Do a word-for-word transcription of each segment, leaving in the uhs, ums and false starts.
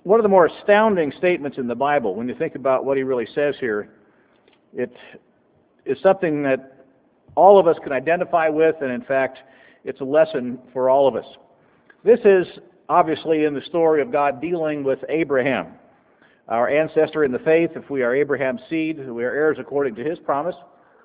one of the more astounding statements in the Bible, when you think about what he really says here, it is something that all of us can identify with, and in fact, it's a lesson for all of us. This is obviously in the story of God dealing with Abraham, our ancestor in the faith. If we are Abraham's seed, we are heirs according to his promise.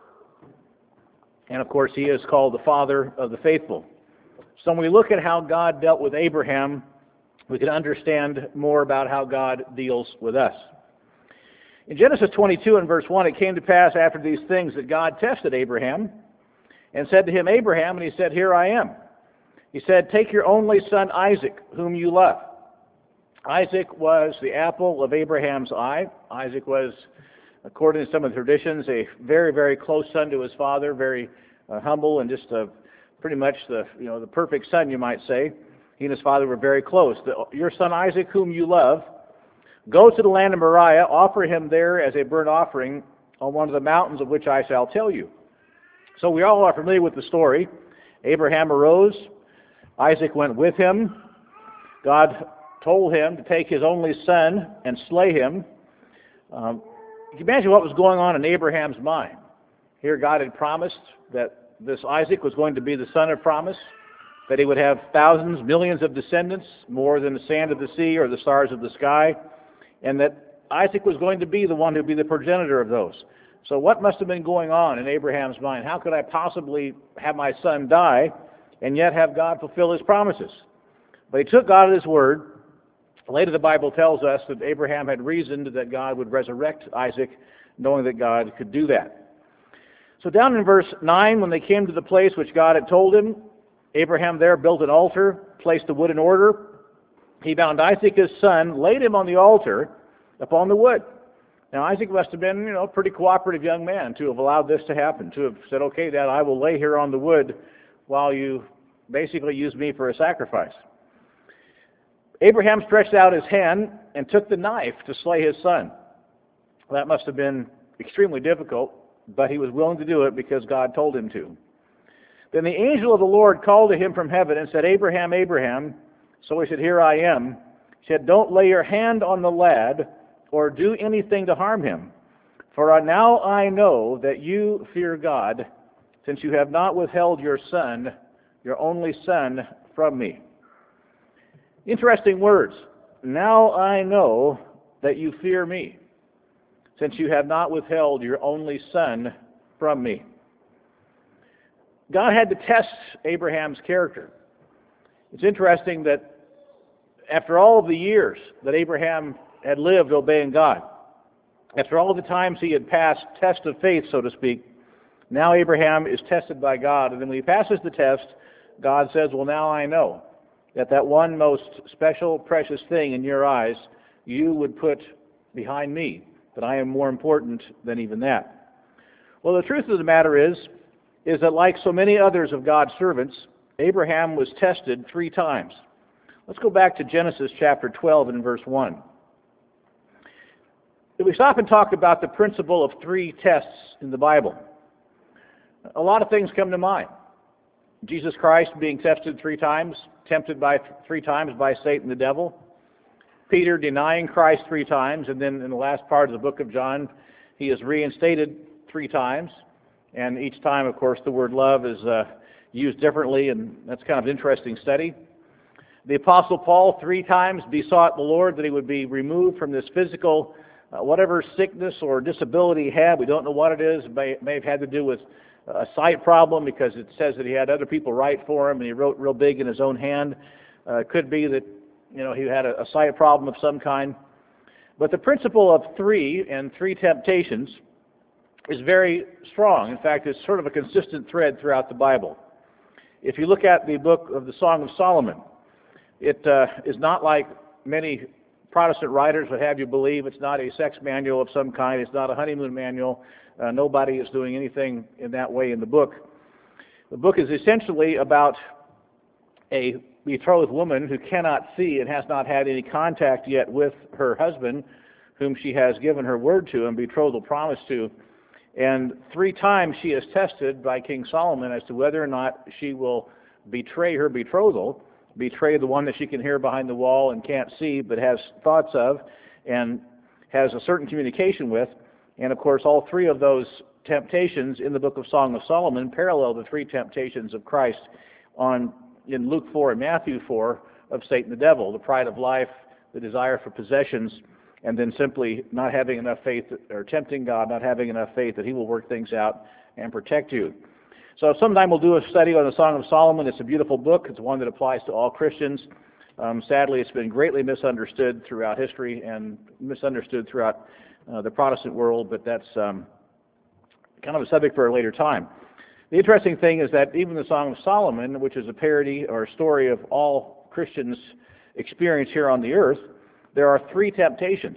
And of course, he is called the father of the faithful. So when we look at how God dealt with Abraham, we can understand more about how God deals with us. In Genesis twenty-two and verse one, it came to pass after these things that God tested Abraham and said to him, Abraham, and he said, Here I am. He said, Take your only son Isaac, whom you love. Isaac was the apple of Abraham's eye. Isaac was, according to some of the traditions, a very, very close son to his father, very uh, humble and just uh, pretty much the, you know, the perfect son, you might say. He and his father were very close. The, your son Isaac, whom you love, go to the land of Moriah, offer him there as a burnt offering on one of the mountains of which I shall tell you. So we all are familiar with the story. Abraham arose. Isaac went with him. God told him to take his only son and slay him. Um, you can imagine what was going on in Abraham's mind. Here God had promised that this Isaac was going to be the son of promise, that he would have thousands, millions of descendants, more than the sand of the sea or the stars of the sky, and that Isaac was going to be the one who would be the progenitor of those. So what must have been going on in Abraham's mind? How could I possibly have my son die and yet have God fulfill his promises? But he took God at his word. Later the Bible tells us that Abraham had reasoned that God would resurrect Isaac, knowing that God could do that. So down in verse nine, when they came to the place which God had told him, Abraham there built an altar, placed the wood in order. He bound Isaac his son, laid him on the altar upon the wood. Now Isaac must have been, you know, a pretty cooperative young man to have allowed this to happen, to have said, okay, Dad, I will lay here on the wood while you basically use me for a sacrifice. Abraham stretched out his hand and took the knife to slay his son. That must have been extremely difficult, but he was willing to do it because God told him to. Then the angel of the Lord called to him from heaven and said, Abraham, Abraham. So he said, Here I am. He said, Don't lay your hand on the lad or do anything to harm him. For now I know that you fear God, since you have not withheld your son, your only son, from me. Interesting words. Now I know that you fear me, since you have not withheld your only son from me. God had to test Abraham's character. It's interesting that after all of the years that Abraham had lived obeying God, after all the times he had passed test of faith, so to speak, now Abraham is tested by God. And then when he passes the test, God says, well, now I know that that one most special, precious thing in your eyes, you would put behind me, that I am more important than even that. Well, the truth of the matter is, is that like so many others of God's servants, Abraham was tested three times. Let's go back to Genesis chapter twelve and verse one. If we stop and talk about the principle of three tests in the Bible, a lot of things come to mind. Jesus Christ being tested three times, tempted by three times by Satan the devil. Peter denying Christ three times, and then in the last part of the book of John, he is reinstated three times. And each time, of course, the word love is uh, used differently, and that's kind of an interesting study. The Apostle Paul three times besought the Lord that he would be removed from this physical, uh, whatever sickness or disability he had. We don't know what it is. It may, may have had to do with a sight problem, because it says that he had other people write for him, and he wrote real big in his own hand. Uh, it could be that, you know, he had a, a sight problem of some kind. But the principle of three and three temptations is very strong. In fact, it's sort of a consistent thread throughout the Bible. If you look at the book of the Song of Solomon, it uh, is not like many Protestant writers would have you believe. It's not a sex manual of some kind. It's not a honeymoon manual. Uh, nobody is doing anything in that way in the book. The book is essentially about a betrothed woman who cannot see and has not had any contact yet with her husband, whom she has given her word to and betrothal promise to. And three times she is tested by King Solomon as to whether or not she will betray her betrothal betray the one that she can hear behind the wall and can't see but has thoughts of and has a certain communication with. And of course, all three of those temptations in the book of Song of Solomon parallel the three temptations of Christ on in Luke four and Matthew four of Satan the devil, the pride of life, the desire for possessions, and then simply not having enough faith, or tempting God, not having enough faith that he will work things out and protect you. So sometime we'll do a study on the Song of Solomon. It's a beautiful book. It's one that applies to all Christians. Um, sadly, it's been greatly misunderstood throughout history and misunderstood throughout uh, the Protestant world, but that's um, kind of a subject for a later time. The interesting thing is that even the Song of Solomon, which is a parody or a story of all Christians' experience here on the earth, there are three temptations.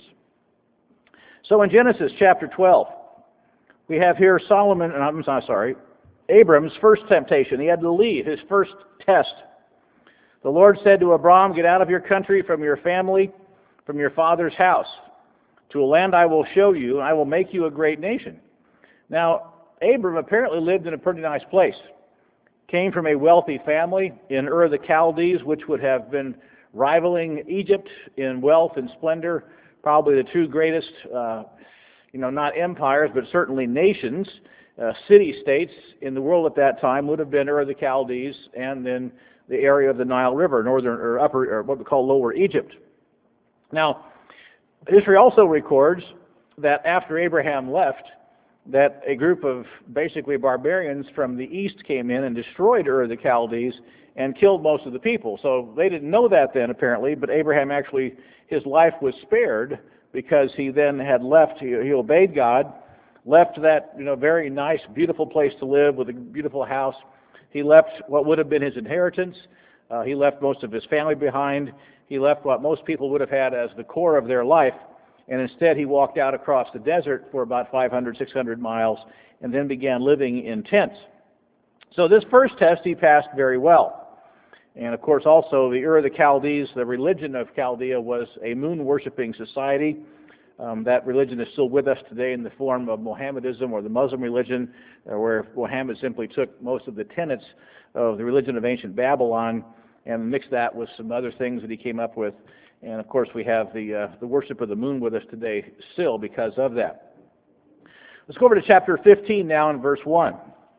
So in Genesis chapter twelve, we have here Solomon, and I'm sorry, Abram's first temptation. He had to leave, his first test. The Lord said to Abram, "Get out of your country, from your family, from your father's house, to a land I will show you, and I will make you a great nation." Now, Abram apparently lived in a pretty nice place. Came from a wealthy family in Ur of the Chaldees, which would have been rivaling Egypt in wealth and splendor, probably the two greatest, uh, you know, not empires, but certainly nations, uh, city-states in the world at that time would have been Ur of the Chaldees and then the area of the Nile River, northern or upper, or what we call Lower Egypt. Now, history also records that after Abraham left, that a group of basically barbarians from the east came in and destroyed Ur of the Chaldees and killed most of the people. So they didn't know that then, apparently, but Abraham actually, his life was spared because he then had left, he, he obeyed God, left that, you know, very nice, beautiful place to live with a beautiful house. He left what would have been his inheritance. Uh, he left most of his family behind. He left what most people would have had as the core of their life. And instead he walked out across the desert for about five hundred, six hundred miles and then began living in tents. So this first test he passed very well. And of course also the Ur of the Chaldees, the religion of Chaldea, was a moon-worshipping society. Um, that religion is still with us today in the form of Mohammedanism, or the Muslim religion, uh, where Mohammed simply took most of the tenets of the religion of ancient Babylon and mixed that with some other things that he came up with. And of course we have the, uh, the worship of the moon with us today still because of that. Let's go over to chapter fifteen now in verse one.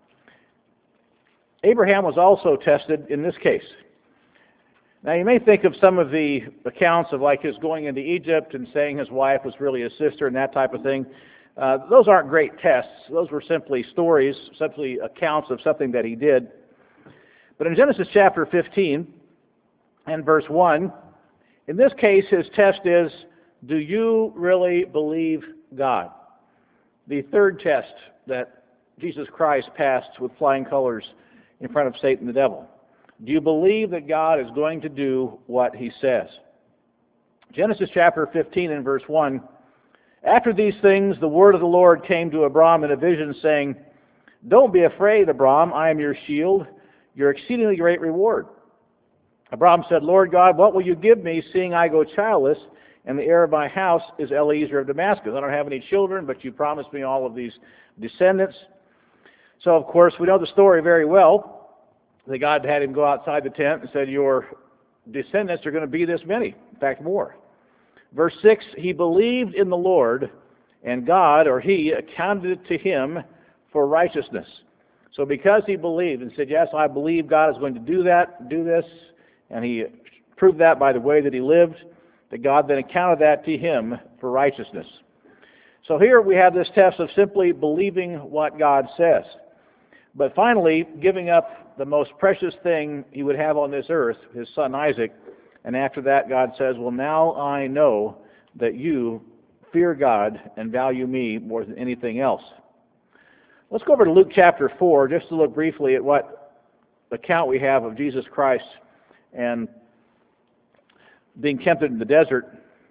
Abraham was also tested in this case. Now you may think of some of the accounts of like his going into Egypt and saying his wife was really his sister and that type of thing. Uh, those aren't great tests. Those were simply stories, simply accounts of something that he did. But in Genesis chapter fifteen and verse one, in this case his test is, do you really believe God? The third test that Jesus Christ passed with flying colors in front of Satan the devil. Do you believe that God is going to do what he says? Genesis chapter fifteen and verse one, after these things the word of the Lord came to Abram in a vision, saying, "Don't be afraid, Abram, I am your shield, your exceedingly great reward." Abram said, "Lord God, what will you give me, seeing I go childless, and the heir of my house is Eliezer of Damascus? I don't have any children, but you promised me all of these descendants." So, of course, we know the story very well, that God had him go outside the tent and said, your descendants are going to be this many, in fact, more. Verse six, he believed in the Lord, and God, or he, accounted it to him for righteousness. So because he believed and said, yes, I believe God is going to do that, do this, and he proved that by the way that he lived, that God then accounted that to him for righteousness. So here we have this test of simply believing what God says. But finally, giving up the most precious thing he would have on this earth, his son Isaac. And after that, God says, well, now I know that you fear God and value me more than anything else. Let's go over to Luke chapter four, just to look briefly at what account we have of Jesus Christ and being tempted in the desert.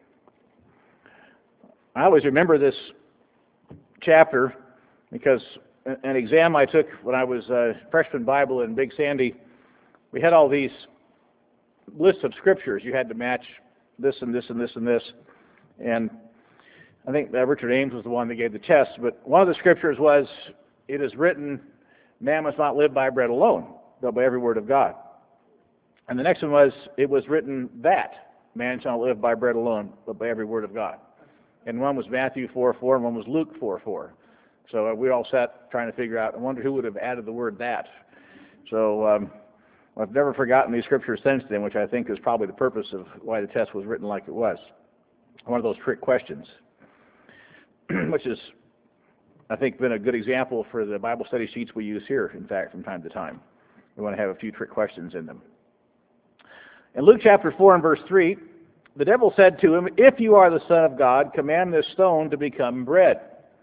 I always remember this chapter because an exam I took when I was a freshman Bible in Big Sandy, we had all these lists of scriptures. You had to match this and this and this and this. And I think uh, Richard Ames was the one that gave the test. But one of the scriptures was, it is written, man must not live by bread alone, but by every word of God. And the next one was, it was written that man shall not live by bread alone, but by every word of God. And one was Matthew four four, and one was Luke four four. So uh, we all sat trying to figure out, I wonder who would have added the word that. So um, I've never forgotten these scriptures since then, which I think is probably the purpose of why the test was written like it was. One of those trick questions, which is, I think, been a good example for the Bible study sheets we use here, in fact, from time to time. We want to have a few trick questions in them. In Luke chapter four and verse three, the devil said to him, "If you are the Son of God, command this stone to become bread."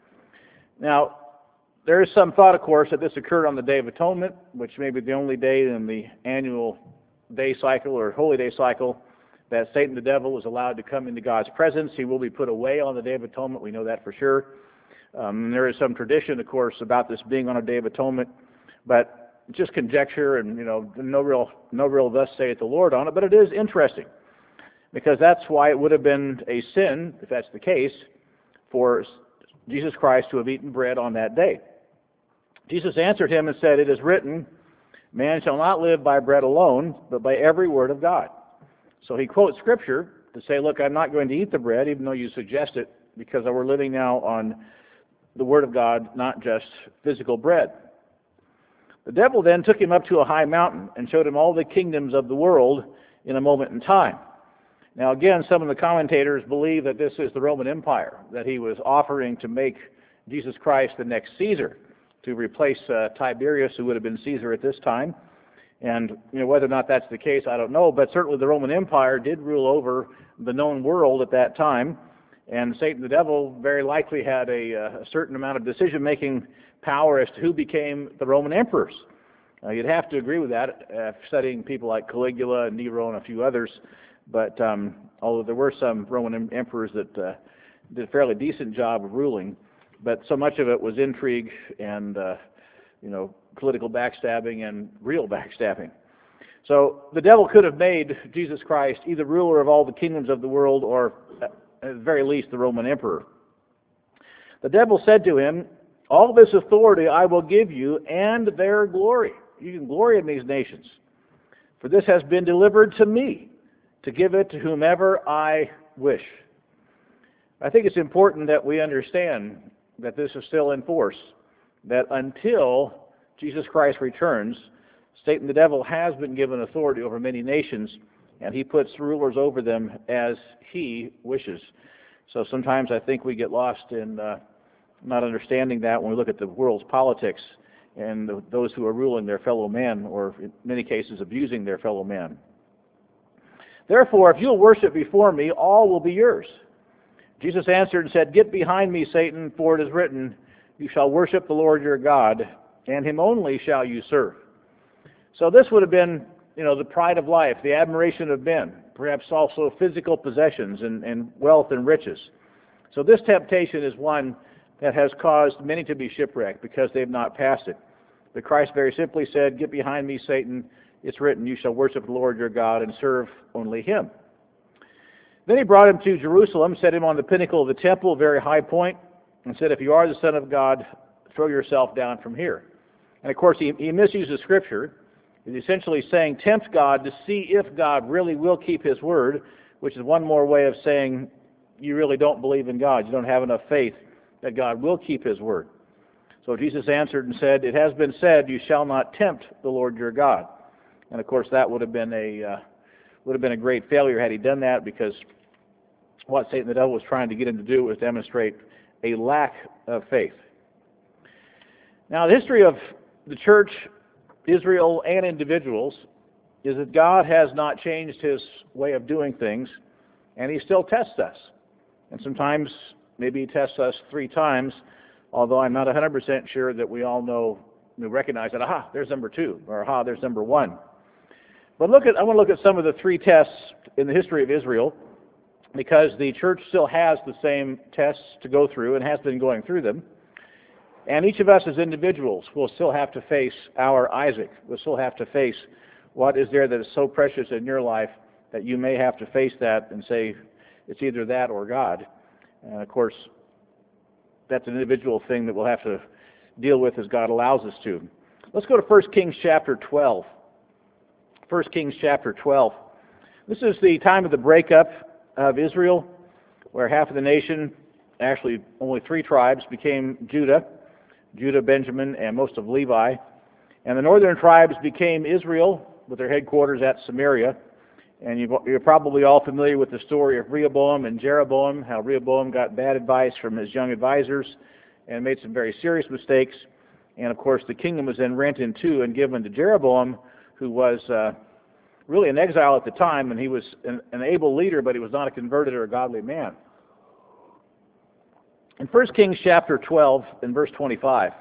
Now, there is some thought, of course, that this occurred on the Day of Atonement, which may be the only day in the annual day cycle or holy day cycle that Satan the devil is allowed to come into God's presence. He will be put away on the Day of Atonement. We know that for sure. Um, there is some tradition, of course, about this being on a Day of Atonement, but just conjecture and, you know, no real, no real thus saith the Lord on it. But it is interesting because that's why it would have been a sin, if that's the case, for Jesus Christ to have eaten bread on that day. Jesus answered him and said, "It is written, man shall not live by bread alone, but by every word of God." So he quotes Scripture to say, look, I'm not going to eat the bread, even though you suggest it, because we're living now on the Word of God, not just physical bread. The devil then took him up to a high mountain and showed him all the kingdoms of the world in a moment in time. Now again, some of the commentators believe that this is the Roman Empire, that he was offering to make Jesus Christ the next Caesar, to replace uh, Tiberius, who would have been Caesar at this time. And you know, whether or not that's the case, I don't know, but certainly the Roman Empire did rule over the known world at that time, and Satan the devil very likely had a, a certain amount of decision-making power as to who became the Roman emperors. Uh, you'd have to agree with that, uh, studying people like Caligula and Nero and a few others, but um, although there were some Roman emperors that uh, did a fairly decent job of ruling, but so much of it was intrigue and uh, you know, political backstabbing and real backstabbing. So the devil could have made Jesus Christ either ruler of all the kingdoms of the world or at the very least the Roman emperor. The devil said to him, "All this authority I will give you and their glory." You can glory in these nations. "For this has been delivered to me to give it to whomever I wish." I think it's important that we understand that this is still in force, that until Jesus Christ returns, Satan the devil has been given authority over many nations, and he puts rulers over them as he wishes. So sometimes I think we get lost in uh, not understanding that when we look at the world's politics and the, those who are ruling their fellow man, or in many cases abusing their fellow man. "Therefore, if you'll worship before me, all will be yours." Jesus answered and said, "Get behind me, Satan, for it is written, you shall worship the Lord your God, and him only shall you serve." So this would have been, you know, the pride of life, the admiration of men, perhaps also physical possessions and, and wealth and riches. So this temptation is one that has caused many to be shipwrecked because they've not passed it. But Christ very simply said, "Get behind me, Satan. It's written, you shall worship the Lord your God and serve only him." Then he brought him to Jerusalem, set him on the pinnacle of the temple, a very high point, and said, "If you are the Son of God, throw yourself down from here." And of course, he, he misuses Scripture. He's essentially saying, tempt God to see if God really will keep his word, which is one more way of saying you really don't believe in God. You don't have enough faith that God will keep his word. So Jesus answered and said, "It has been said, you shall not tempt the Lord your God." And of course, that would have been a uh, would have been a great failure had he done that, because what Satan the devil was trying to get him to do was demonstrate a lack of faith. Now, the history of the church, Israel, and individuals is that God has not changed his way of doing things, and he still tests us. And sometimes, maybe he tests us three times, although I'm not one hundred percent sure that we all know, we recognize that, aha, there's number two, or aha, there's number one. But look at, I want to look at some of the three tests in the history of Israel, because the church still has the same tests to go through and has been going through them. And each of us as individuals will still have to face our Isaac. We'll still have to face what is there that is so precious in your life that you may have to face that and say, it's either that or God. And of course, that's an individual thing that we'll have to deal with as God allows us to. Let's go to First Kings chapter twelve. First Kings chapter twelve. This is the time of the breakup of Israel, where half of the nation, actually only three tribes, became Judah, Judah, Benjamin, and most of Levi. And the northern tribes became Israel, with their headquarters at Samaria. And you're probably all familiar with the story of Rehoboam and Jeroboam, how Rehoboam got bad advice from his young advisors and made some very serious mistakes. And of course, the kingdom was then rent in two and given to Jeroboam, who was uh, really an exile at the time, and he was an, an able leader, but he was not a converted or a godly man. In First Kings chapter twelve, in verse twenty-five,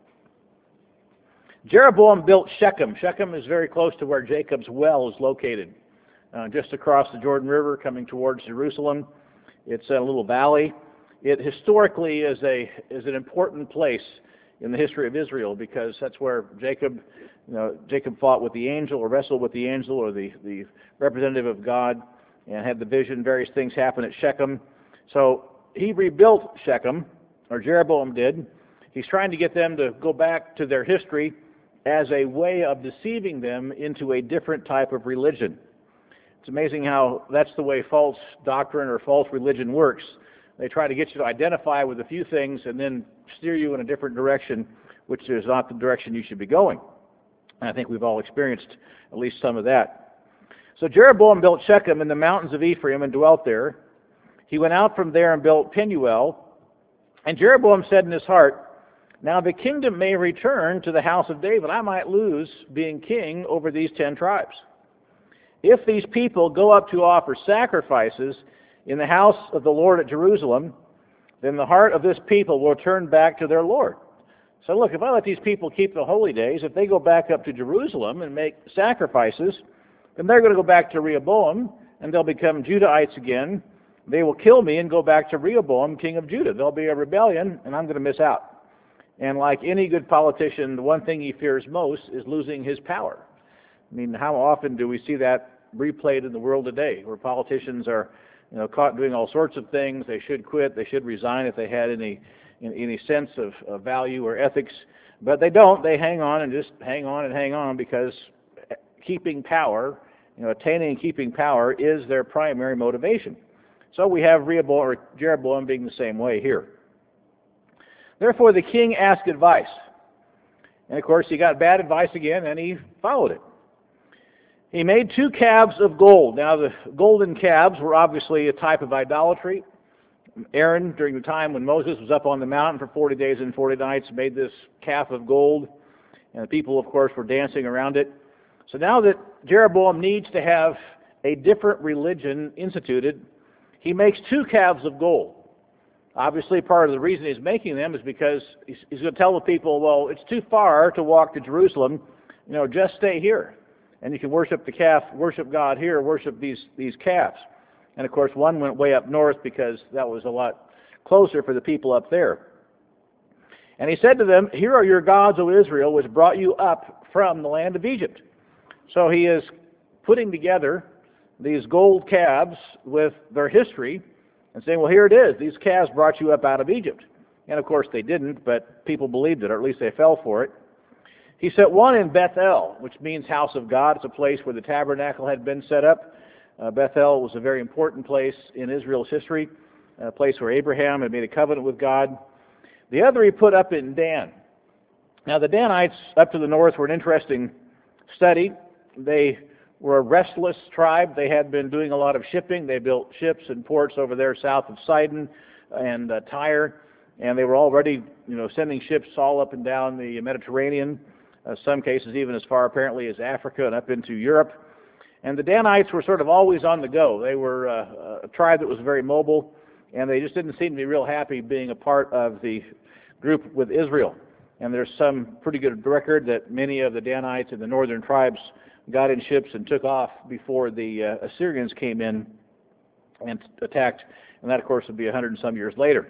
Jeroboam built Shechem. Shechem is very close to where Jacob's well is located, uh, just across the Jordan River coming towards Jerusalem. It's a little valley. It historically is a is an important place in the history of Israel, because that's where Jacob, you know, Jacob fought with the angel, or wrestled with the angel, or the, the representative of God, and had the vision. Various things happened at Shechem. So he rebuilt Shechem, or Jeroboam did. He's trying to get them to go back to their history as a way of deceiving them into a different type of religion. It's amazing how that's the way false doctrine or false religion works. They try to get you to identify with a few things and then steer you in a different direction, which is not the direction you should be going. And I think we've all experienced at least some of that. So Jeroboam built Shechem in the mountains of Ephraim and dwelt there. He went out from there and built Penuel. And Jeroboam said in his heart, "Now the kingdom may return to the house of David. I might lose being king over these ten tribes. If these people go up to offer sacrifices in the house of the Lord at Jerusalem, then the heart of this people will turn back to their Lord." So look, if I let these people keep the holy days, if they go back up to Jerusalem and make sacrifices, then they're going to go back to Rehoboam, and they'll become Judahites again. They will kill me and go back to Rehoboam, king of Judah. There'll be a rebellion, and I'm going to miss out. And like any good politician, the one thing he fears most is losing his power. I mean, how often do we see that replayed in the world today, where politicians are, you know, caught doing all sorts of things? They should quit. They should resign if they had any any sense of, of value or ethics. But they don't. They hang on and just hang on and hang on because keeping power, you know, attaining and keeping power is their primary motivation. So we have Rehoboam or Jeroboam being the same way here. Therefore, the king asked advice. And of course, he got bad advice again, and he followed it. He made two calves of gold. Now, the golden calves were obviously a type of idolatry. Aaron, during the time when Moses was up on the mountain for forty days and forty nights, made this calf of gold. And the people, of course, were dancing around it. So now that Jeroboam needs to have a different religion instituted, he makes two calves of gold. Obviously, part of the reason he's making them is because he's, he's going to tell the people, well, it's too far to walk to Jerusalem. You know, just stay here. And you can worship the calf, worship God here, worship these, these calves. And of course, one went way up north because that was a lot closer for the people up there. And he said to them, "Here are your gods, O Israel, which brought you up from the land of Egypt." So he is putting together these gold calves with their history and saying, well, here it is. These calves brought you up out of Egypt. And of course they didn't, but people believed it, or at least they fell for it. He set one in Bethel, which means house of God. It's a place where the tabernacle had been set up. Uh, Bethel was a very important place in Israel's history, a place where Abraham had made a covenant with God. The other he put up in Dan. Now the Danites up to the north were an interesting study. They were a restless tribe. They had been doing a lot of shipping. They built ships and ports over there south of Sidon and uh, Tyre, and they were already, you know, sending ships all up and down the Mediterranean, uh, some cases even as far apparently as Africa and up into Europe. And the Danites were sort of always on the go. They were uh, a tribe that was very mobile, and they just didn't seem to be real happy being a part of the group with Israel. And there's some pretty good record that many of the Danites and the northern tribes got in ships and took off before the uh, Assyrians came in and attacked, and that, of course, would be a hundred and some years later.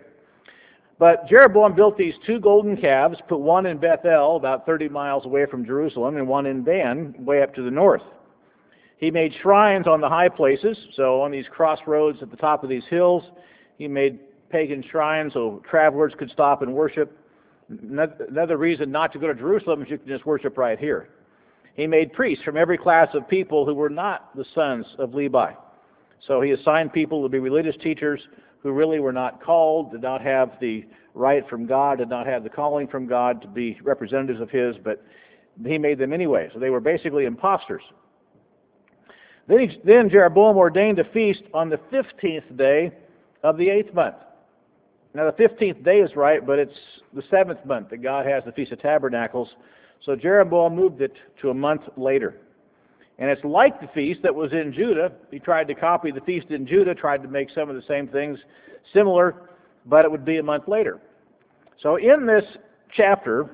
But Jeroboam built these two golden calves, put one in Bethel, about thirty miles away from Jerusalem, and one in Dan, way up to the north. He made shrines on the high places, so on these crossroads at the top of these hills, he made pagan shrines so travelers could stop and worship. Another reason not to go to Jerusalem is you can just worship right here. he made priests from every class of people who were not the sons of Levi. So he assigned people to be religious teachers who really were not called, did not have the right from God, did not have the calling from God to be representatives of his, but he made them anyway. So they were basically imposters. Then, he, then Jeroboam ordained a feast on the fifteenth day of the eighth month. Now the fifteenth day is right, but it's the seventh month that God has the Feast of Tabernacles. So Jeroboam moved it to a month later. And it's like the feast that was in Judah. He tried to copy the feast in Judah, tried to make some of the same things similar, but it would be a month later. So in this chapter,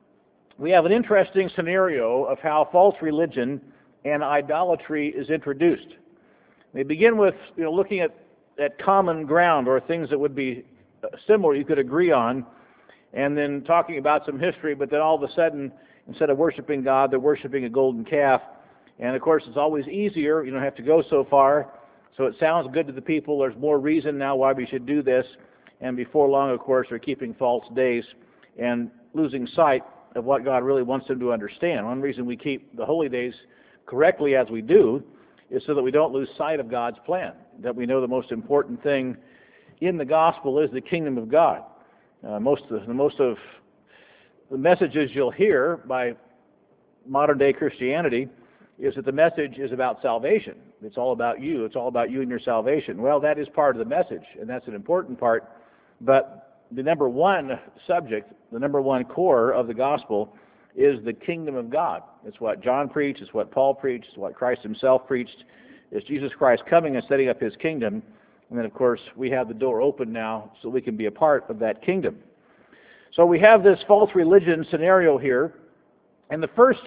we have an interesting scenario of how false religion and idolatry is introduced. They begin with you know, looking at, at common ground or things that would be similar you could agree on, and then talking about some history, but then all of a sudden, instead of worshiping God, they're worshiping a golden calf. And of course, it's always easier. You don't have to go so far. So it sounds good to the people. There's more reason now why we should do this. And before long, of course, they're keeping false days and losing sight of what God really wants them to understand. One reason we keep the holy days correctly as we do is so that we don't lose sight of God's plan, that we know the most important thing in the gospel is the kingdom of God. Uh, most of the, most of the messages you'll hear by modern-day Christianity is that the message is about salvation. It's all about you. It's all about you and your salvation. Well, that is part of the message, and that's an important part. But the number one subject, the number one core of the gospel is the kingdom of God. It's what John preached. It's what Paul preached. It's what Christ himself preached. It's Jesus Christ coming and setting up his kingdom. And then, of course, we have the door open now so we can be a part of that kingdom. So we have this false religion scenario here. And the first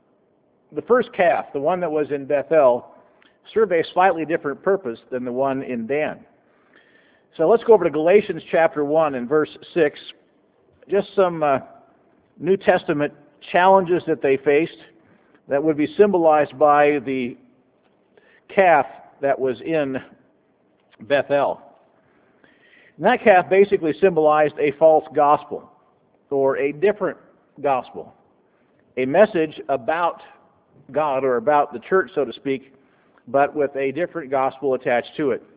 The first calf, the one that was in Bethel, served a slightly different purpose than the one in Dan. So let's go over to Galatians chapter one and verse six. Just some uh, New Testament challenges that they faced that would be symbolized by the calf that was in Bethel. And that calf basically symbolized a false gospel, or a different gospel, a message about God or about the church, so to speak, but with a different gospel attached to it.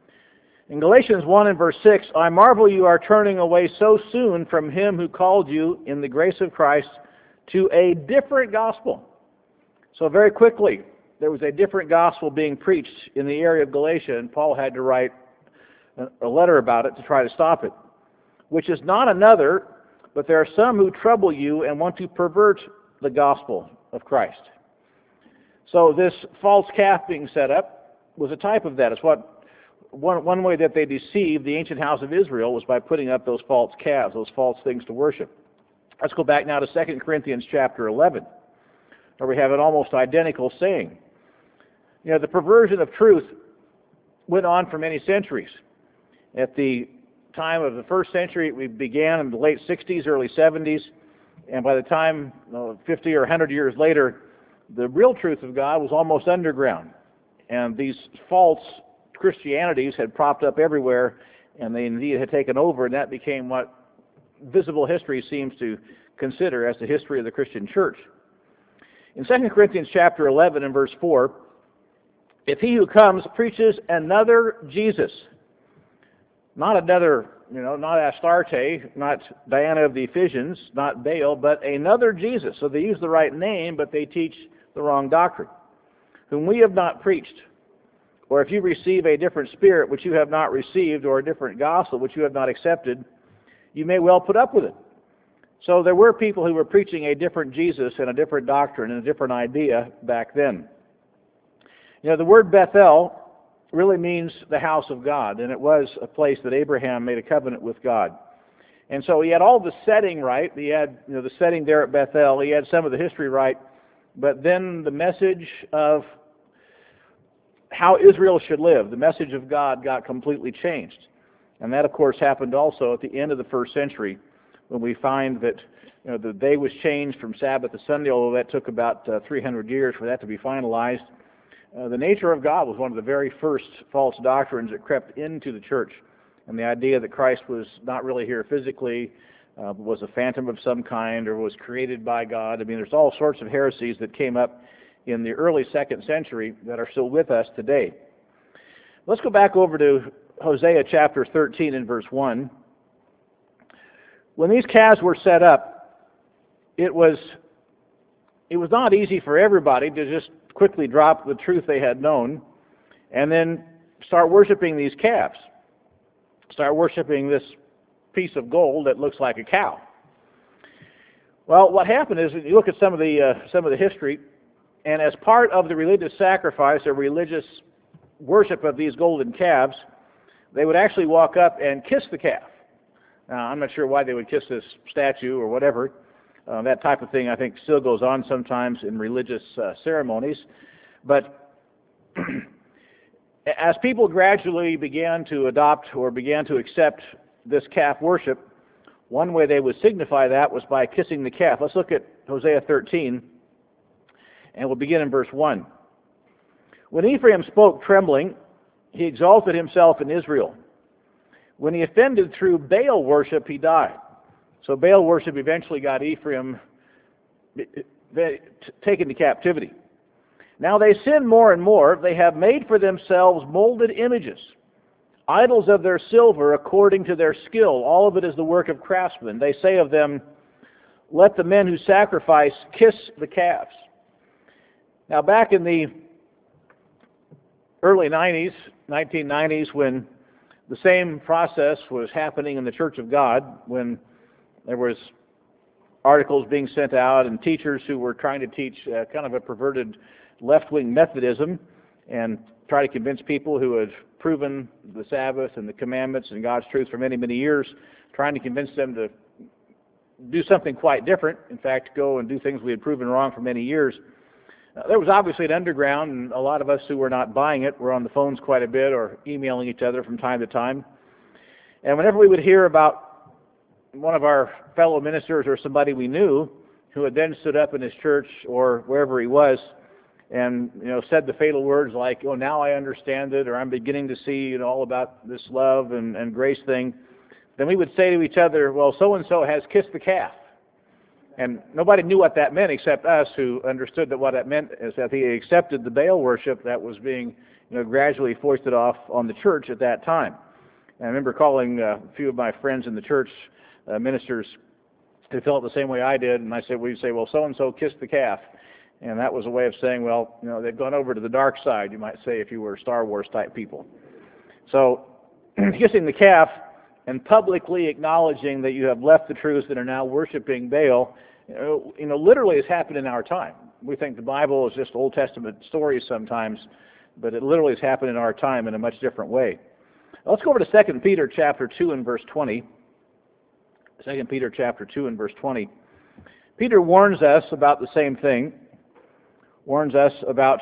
In Galatians one and verse six, I marvel you are turning away so soon from him who called you in the grace of Christ to a different gospel. So very quickly, there was a different gospel being preached in the area of Galatia, and Paul had to write a letter about it to try to stop it, which is not another, but there are some who trouble you and want to pervert the gospel of Christ. So this false calf being set up was a type of that. It's what one, one way that they deceived the ancient house of Israel was by putting up those false calves, those false things to worship. Let's go back now to Second Corinthians chapter eleven, where we have an almost identical saying. You know, the perversion of truth went on for many centuries. At the time of the first century, we began in the late sixties, early seventies, and by the time you know, fifty or one hundred years later, the real truth of God was almost underground. And these false Christianities had propped up everywhere, and they indeed had taken over, and that became what visible history seems to consider as the history of the Christian church. In Second Corinthians chapter eleven and verse four, if he who comes preaches another Jesus, not another, you know, not Astarte, not Diana of the Ephesians, not Baal, but another Jesus. So they use the right name, but they teach the wrong doctrine. Whom we have not preached, or if you receive a different spirit which you have not received, or a different gospel which you have not accepted, you may well put up with it. So there were people who were preaching a different Jesus and a different doctrine and a different idea back then. You know, the word Bethel really means the house of God, and it was a place that Abraham made a covenant with God. And so he had all the setting right. He had you know, the setting there at Bethel. He had some of the history right. But then the message of how Israel should live, the message of God, got completely changed. And that, of course, happened also at the end of the first century, when we find that you know, the day was changed from Sabbath to Sunday, although that took about uh, three hundred years for that to be finalized. Uh, the nature of God was one of the very first false doctrines that crept into the church. And the idea that Christ was not really here physically, uh, was a phantom of some kind or was created by God. I mean, there's all sorts of heresies that came up in the early second century that are still with us today. Let's go back over to Hosea chapter thirteen and verse one. When these calves were set up, it was it was not easy for everybody to just quickly drop the truth they had known and then start worshiping these calves. Start worshiping this piece of gold that looks like a cow. Well, what happened is, you look at some of the uh, some of the history, and as part of the religious sacrifice or religious worship of these golden calves, they would actually walk up and kiss the calf. Now, I'm not sure why they would kiss this statue or whatever. Uh, that type of thing, I think, still goes on sometimes in religious uh, ceremonies. But as people gradually began to adopt or began to accept this calf worship, one way they would signify that was by kissing the calf. Let's look at Hosea thirteen, and we'll begin in verse one. When Ephraim spoke trembling, he exalted himself in Israel. When he offended through Baal worship, he died. So Baal worship eventually got Ephraim taken to captivity. Now they sin more and more. They have made for themselves molded images, idols of their silver according to their skill. All of it is the work of craftsmen. They say of them, let the men who sacrifice kiss the calves. Now back in the early nineties, nineteen nineties, when the same process was happening in the Church of God, when there was articles being sent out and teachers who were trying to teach uh, kind of a perverted left-wing Methodism and try to convince people who had proven the Sabbath and the commandments and God's truth for many, many years, trying to convince them to do something quite different, in fact, go and do things we had proven wrong for many years. Uh, there was obviously an underground, and a lot of us who were not buying it were on the phones quite a bit or emailing each other from time to time. And whenever we would hear about one of our fellow ministers or somebody we knew who had then stood up in his church or wherever he was and, you know, said the fatal words like, oh, now I understand it, or I'm beginning to see, you know, all about this love and, and grace thing, then we would say to each other, well, so-and-so has kissed the calf. And nobody knew what that meant except us, who understood that what that meant is that he accepted the Baal worship that was being, you know, gradually foisted off on the church at that time. And I remember calling uh, a few of my friends in the church, uh, ministers, who felt the same way I did, and I said, we'd say, well, so-and-so kissed the calf. And that was a way of saying, well, you know, they've gone over to the dark side, you might say, if you were Star Wars type people. So, kissing the calf and publicly acknowledging that you have left the truth and are now worshiping Baal, you know, you know, literally has happened in our time. We think the Bible is just Old Testament stories sometimes, but it literally has happened in our time in a much different way. Let's go over to Second Peter chapter two and verse twenty. Second Peter chapter two and verse twenty. Peter warns us about the same thing, warns us about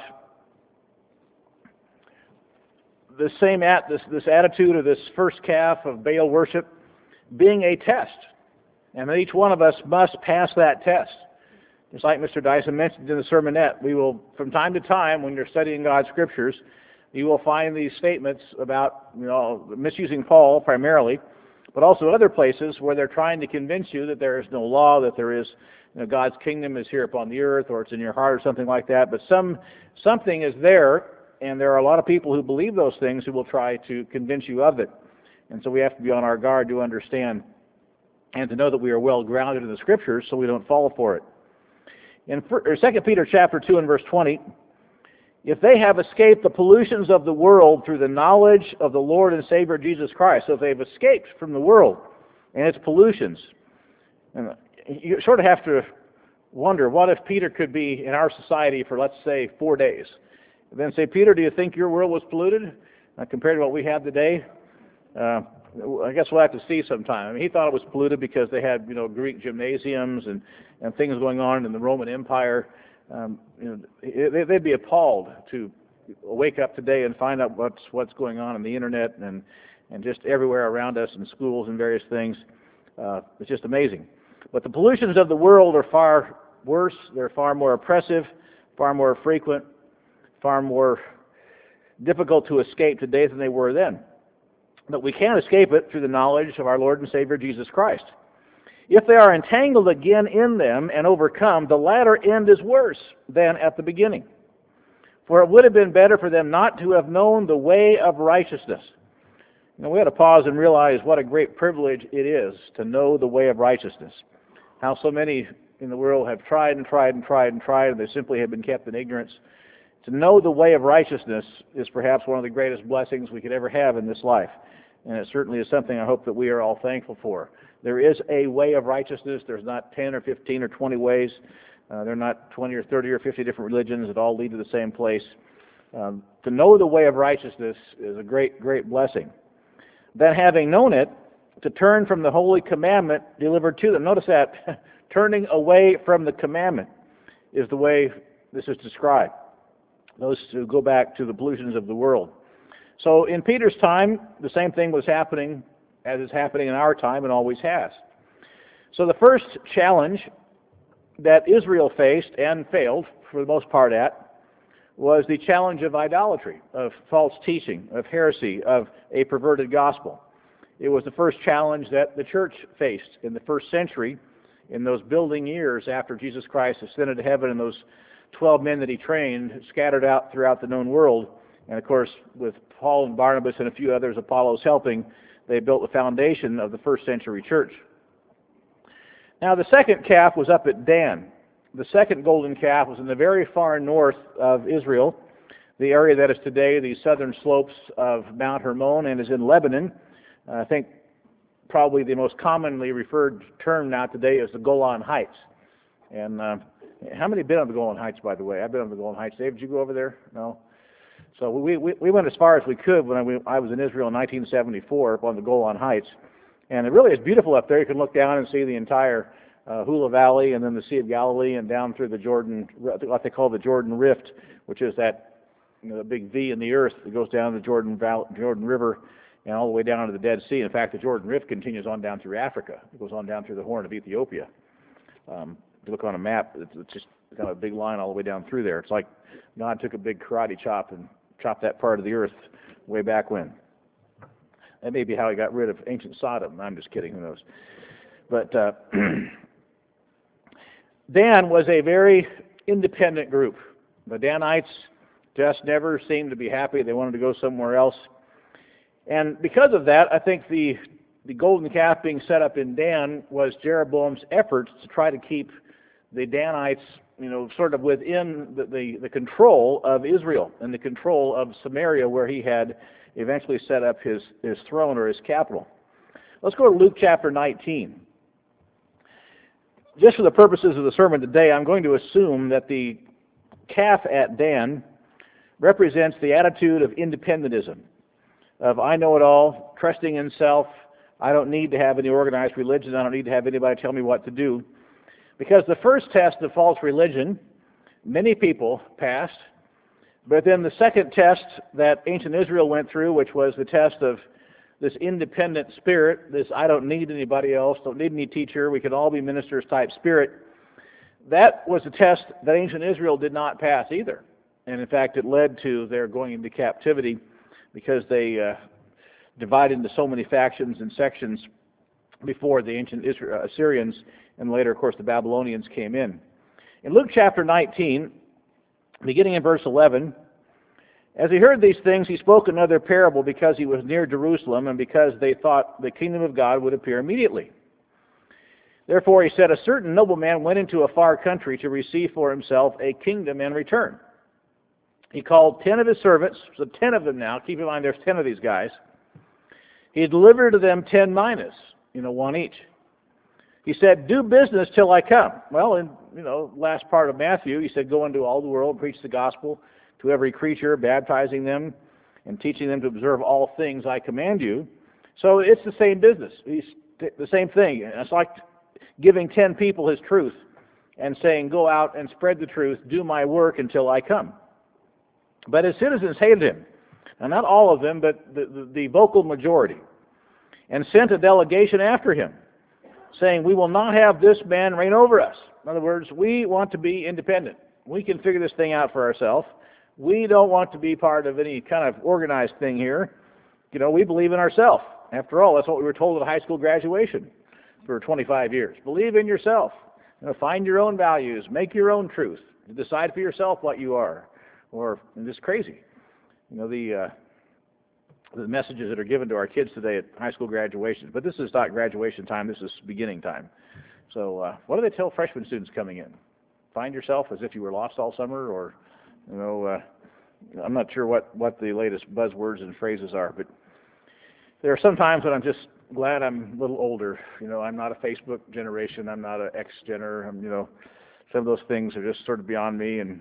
the same at this this attitude of this first calf of Baal worship being a test, and that each one of us must pass that test. Just like Mister Dyson mentioned in the sermonette, we will, from time to time, when you're studying God's scriptures, you will find these statements about, you know, misusing Paul primarily, but also other places where they're trying to convince you that there is no law, that there is, you know, God's kingdom is here upon the earth, or it's in your heart, or something like that. But some something is there, and there are a lot of people who believe those things who will try to convince you of it. And so we have to be on our guard to understand and to know that we are well grounded in the Scriptures so we don't fall for it. In Second Peter chapter two and verse twenty, if they have escaped the pollutions of the world through the knowledge of the Lord and Savior Jesus Christ, so if they've escaped from the world and its pollutions, and you sort of have to wonder, what if Peter could be in our society for, let's say, four days? And then say, Peter, do you think your world was polluted uh, compared to what we have today? Uh, I guess we'll have to see sometime. I mean, he thought it was polluted because they had, you know, Greek gymnasiums and, and things going on in the Roman Empire. Um, you know, they'd be appalled to wake up today and find out what's what's going on on the internet and and just everywhere around us in schools and various things. Uh, it's just amazing. But the pollutions of the world are far worse. They're far more oppressive, far more frequent, far more difficult to escape today than they were then. But we can't escape it through the knowledge of our Lord and Savior Jesus Christ. If they are entangled again in them and overcome, the latter end is worse than at the beginning. For it would have been better for them not to have known the way of righteousness. You know, we had to pause and realize what a great privilege it is to know the way of righteousness. How so many in the world have tried and tried and tried and tried, and they simply have been kept in ignorance. To know the way of righteousness is perhaps one of the greatest blessings we could ever have in this life. And it certainly is something I hope that we are all thankful for. There is a way of righteousness. There's not ten or fifteen or twenty ways. Uh, there are not twenty or thirty or fifty different religions that all lead to the same place. Um, to know the way of righteousness is a great, great blessing. Then having known it, to turn from the holy commandment delivered to them. Notice that. Turning away from the commandment is the way this is described. Those who go back to the pollutions of the world. So in Peter's time, the same thing was happening as is happening in our time and always has. So the first challenge that Israel faced and failed, for the most part at, was the challenge of idolatry, of false teaching, of heresy, of a perverted gospel. It was the first challenge that the church faced in the first century, in those building years after Jesus Christ ascended to heaven and those twelve men that he trained scattered out throughout the known world. And of course, with Paul and Barnabas and a few others, Apollos helping, they built the foundation of the first century church. Now the second calf was up at Dan. The second golden calf was in the very far north of Israel, the area that is today the southern slopes of Mount Hermon and is in Lebanon. Uh, I think probably the most commonly referred term now today is the Golan Heights. And uh, how many have been on the Golan Heights, by the way? I've been on the Golan Heights. Dave, did you go over there? No? So we, we, we went as far as we could when I, I was in Israel in nineteen seventy-four up on the Golan Heights. And it really is beautiful up there. You can look down and see the entire uh, Hula Valley and then the Sea of Galilee and down through the Jordan, what they call the Jordan Rift, which is that, you know, the big V in the earth that goes down the Jordan, Valley, Jordan River and all the way down to the Dead Sea. In fact, the Jordan Rift continues on down through Africa. It goes on down through the Horn of Ethiopia. Um, if you look on a map, it's, it's just kind of a big line all the way down through there. It's like God took a big karate chop and chopped that part of the earth way back when. That may be how he got rid of ancient Sodom. I'm just kidding, who knows. But uh, Dan was a very independent group. The Danites just never seemed to be happy. They wanted to go somewhere else. And because of that, I think the, the golden calf being set up in Dan was Jeroboam's efforts to try to keep the Danites, you know, sort of within the, the, the control of Israel and the control of Samaria, where he had eventually set up his, his throne or his capital. Let's go to Luke chapter nineteen. Just for the purposes of the sermon today, I'm going to assume that the calf at Dan represents the attitude of independentism, of I know it all, trusting in self. I don't need to have any organized religion. I don't need to have anybody tell me what to do. Because the first test of false religion, many people passed. But then the second test that ancient Israel went through, which was the test of this independent spirit, this I don't need anybody else, don't need any teacher, we can all be ministers type spirit, that was a test that ancient Israel did not pass either. And in fact, it led to their going into captivity because they uh, divided into so many factions and sections before the ancient Israel, Assyrians, and later, of course, the Babylonians came in. In Luke chapter nineteen, beginning in verse eleven, as he heard these things, he spoke another parable because he was near Jerusalem and because they thought the kingdom of God would appear immediately. Therefore, he said, a certain nobleman went into a far country to receive for himself a kingdom in return. He called ten of his servants, so ten of them now, keep in mind there's ten of these guys. He delivered to them ten minas, you know, one each. He said, do business till I come. Well, in, you know, last part of Matthew, he said, go into all the world, preach the gospel to every creature, baptizing them and teaching them to observe all things I command you. So it's the same business. He's the same thing. It's like giving ten people his truth and saying, go out and spread the truth, do my work until I come. But his citizens hated him. And not all of them, but the, the, the vocal majority. And sent a delegation after him, saying, we will not have this man reign over us. In other words, we want to be independent. We can figure this thing out for ourselves. We don't want to be part of any kind of organized thing here. You know, we believe in ourselves. After all, that's what we were told at high school graduation. for twenty-five years. Believe in yourself. You know, find your own values. Make your own truth. Decide for yourself what you are. Or it's crazy. You know, the uh, the messages that are given to our kids today at high school graduations. But this is not graduation time. This is beginning time. So uh, what do they tell freshman students coming in? Find yourself as if you were lost all summer, or, you know, uh, I'm not sure what, what the latest buzzwords and phrases are, but there are some times when I'm just glad I'm a little older. You know, I'm not a Facebook generation. I'm not an X-gener. I'm, you know, some of those things are just sort of beyond me, and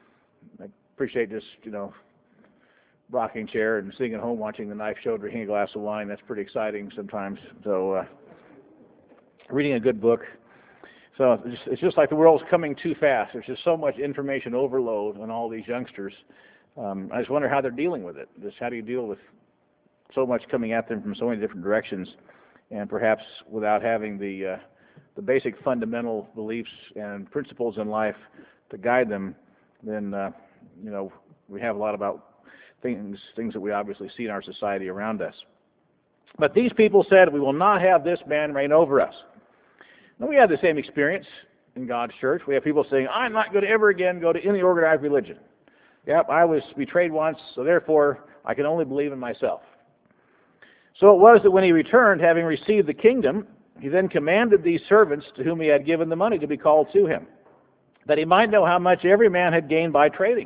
I appreciate just, you know, rocking chair and sitting at home watching the knife show, drinking a glass of wine. That's pretty exciting sometimes. So uh, reading a good book. So it's just, it's just like the world's coming too fast. There's just so much information overload on all these youngsters. Um, I just wonder how they're dealing with it. Just how do you deal with so much coming at them from so many different directions, and perhaps without having the uh, the basic fundamental beliefs and principles in life to guide them? Then uh, you know, we have a lot about things things that we obviously see in our society around us. But these people said, "We will not have this man reign over us." Now, we have the same experience in God's church. We have people saying, "I'm not going to ever again go to any organized religion. Yep, I was betrayed once, so therefore I can only believe in myself." So it was that when he returned, having received the kingdom, he then commanded these servants to whom he had given the money to be called to him, that he might know how much every man had gained by trading.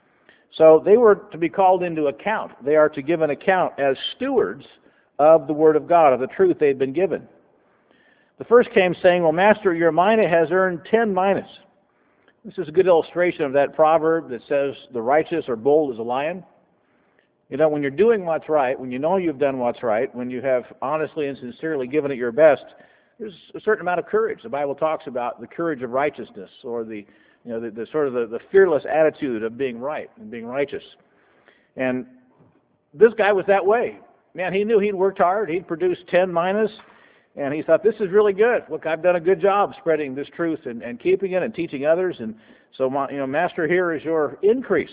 So they were to be called into account. They are to give an account as stewards of the Word of God, of the truth they had been given. The first came saying, "Well, Master, your mina has earned ten minas." This is a good illustration of that proverb that says, "The righteous are bold as a lion." You know, when you're doing what's right, when you know you've done what's right, when you have honestly and sincerely given it your best, there's a certain amount of courage. The Bible talks about the courage of righteousness, or the, you know, the, the sort of the, the fearless attitude of being right and being righteous. And this guy was that way. Man, he knew he'd worked hard. He'd produced ten minas, and he thought, this is really good. Look, I've done a good job spreading this truth and, and keeping it and teaching others. And so, my, you know, Master, here is your increase.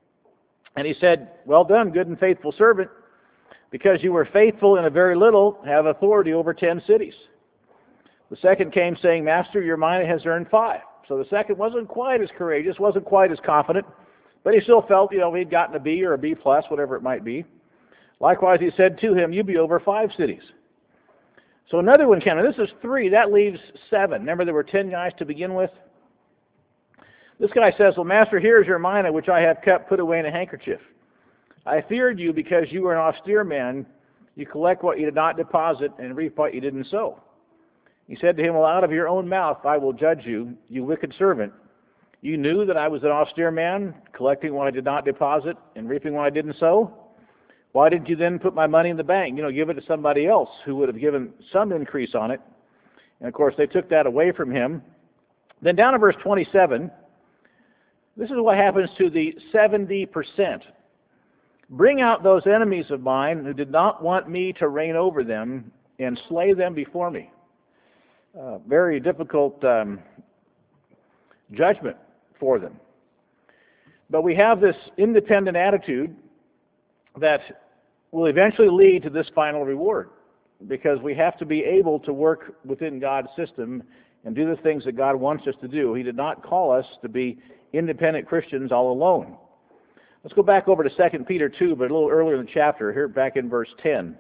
And he said, "Well done, good and faithful servant. Because you were faithful in a very little, have authority over ten cities." The second came saying, "Master, your mina has earned five." So the second wasn't quite as courageous, wasn't quite as confident, but he still felt, you know, he'd gotten a B or a B plus, whatever it might be. Likewise, he said to him, "You be over five cities." So another one came, and this is three, that leaves seven. Remember, there were ten guys to begin with? This guy says, "Well, Master, here is your mina, which I have kept put away in a handkerchief. I feared you because you were an austere man. You collect what you did not deposit and reap what you didn't sow." He said to him, "Well, out of your own mouth I will judge you, you wicked servant. You knew that I was an austere man, collecting what I did not deposit and reaping what I didn't sow. Why didn't you then put my money in the bank? You know, give it to somebody else who would have given some increase on it." And of course, they took that away from him. Then down to verse twenty-seven, this is what happens to the seventy percent. "Bring out those enemies of mine who did not want me to reign over them, and slay them before me." Uh, very difficult um, judgment for them. But we have this independent attitude that will eventually lead to this final reward, because we have to be able to work within God's system and do the things that God wants us to do. He did not call us to be independent Christians all alone. Let's go back over to Second Peter two, but a little earlier in the chapter, here back in verse ten.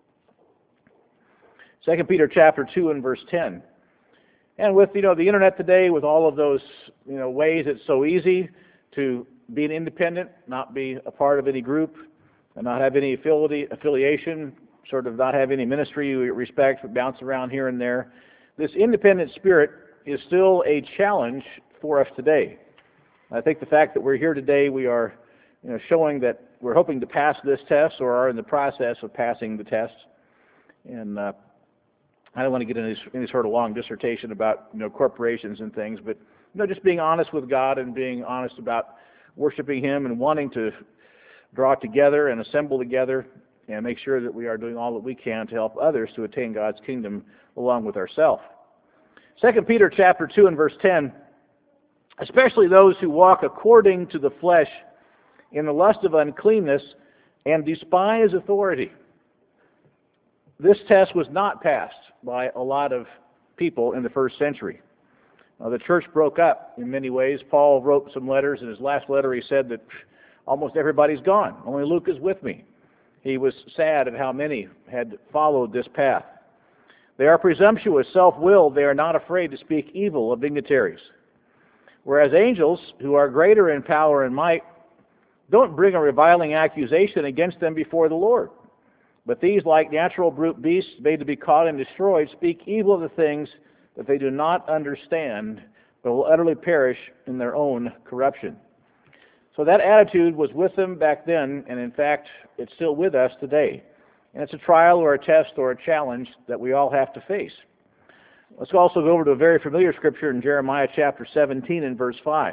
Second Peter chapter two and verse ten. And with, you know, the internet today, with all of those, you know, ways it's so easy to be an independent, not be a part of any group, and not have any affili- affiliation, sort of not have any ministry you respect, but bounce around here and there. This independent spirit is still a challenge for us today. I think the fact that we're here today, we are, you know, showing that we're hoping to pass this test, or are in the process of passing the test. And uh, I don't want to get into any sort of long dissertation about, you know, corporations and things, but, you know, just being honest with God and being honest about worshiping Him and wanting to draw together and assemble together and make sure that we are doing all that we can to help others to attain God's kingdom along with ourselves. Second Peter chapter two and verse ten, "Especially those who walk according to the flesh in the lust of uncleanness and despise authority." This test was not passed by a lot of people in the first century. Now, the church broke up in many ways. Paul wrote some letters. In his last letter, he said that almost everybody's gone. Only Luke is with me. He was sad at how many had followed this path. They are presumptuous, self-willed. They are not afraid to speak evil of dignitaries. Whereas angels, who are greater in power and might, don't bring a reviling accusation against them before the Lord. But these, like natural brute beasts made to be caught and destroyed, speak evil of the things that they do not understand, but will utterly perish in their own corruption. So that attitude was with them back then, and in fact, it's still with us today. And it's a trial or a test or a challenge that we all have to face. Let's also go over to a very familiar scripture in Jeremiah chapter seventeen and verse five,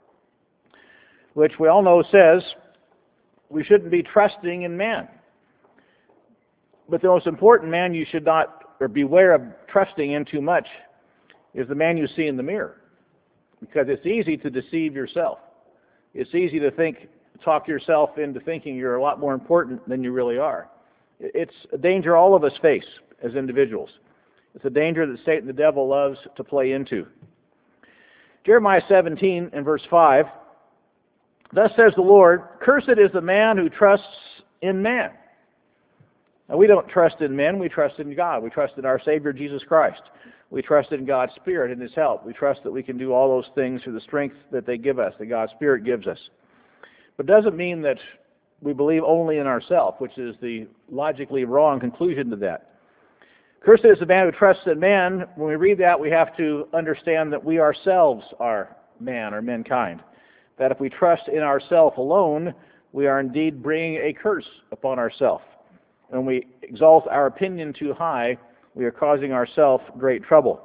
which we all know says we shouldn't be trusting in man. But the most important man you should not, or beware of trusting in too much, is the man you see in the mirror. Because it's easy to deceive yourself. It's easy to think, talk yourself into thinking you're a lot more important than you really are. It's a danger all of us face as individuals. It's a danger that Satan, the devil, loves to play into. Jeremiah seventeen and verse five, thus says the Lord, cursed is the man who trusts in man. Now, we don't trust in men, we trust in God. We trust in our Savior, Jesus Christ. We trust in God's Spirit and His help. We trust that we can do all those things through the strength that they give us, that God's Spirit gives us. But it doesn't mean that we believe only in ourselves, which is the logically wrong conclusion to that. Cursed is the man who trusts in man. When we read that, we have to understand that we ourselves are man or mankind. That if we trust in ourselves alone, we are indeed bringing a curse upon ourselves. When we exalt our opinion too high, we are causing ourselves great trouble.